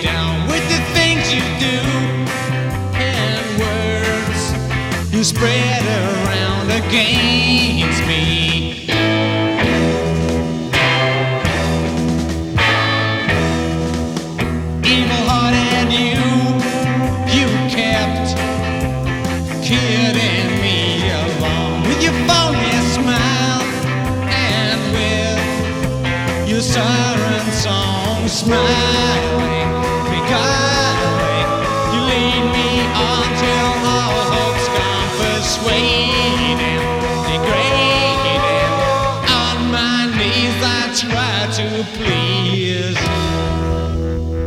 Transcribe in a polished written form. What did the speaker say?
down with the things you do and words you spread around against me. Evil-hearted you kept kidding me along with your phony smile and with your siren song smile.